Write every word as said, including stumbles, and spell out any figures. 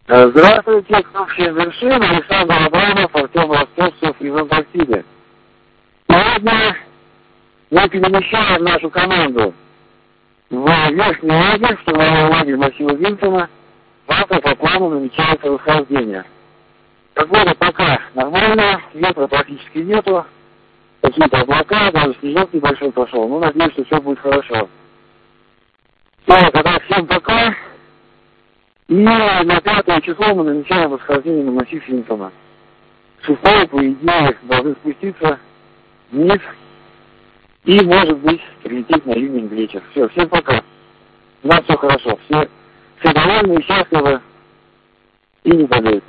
Здравствуйте, общая вершина, Александр Абрамов, Артем Ростовцев из Антарктиды. Сегодня мы перемещаем нашу команду в верхний лагерь, в штурмовой лагерь массива Винсона. Завтра по плану намечается восхождение. Погода пока нормальная, ветра практически нету, какие-то облака, даже снежок небольшой пошел, но надеюсь, что все будет хорошо. Все, тогда всем пока. И на пятое число мы намечаем восхождение на массив Винсона. Шестое, по идее, должны спуститься вниз и, может быть, прилететь на Юнин вечер. Все, всем пока. У нас все хорошо. Все, все довольны, счастливы и не болеют.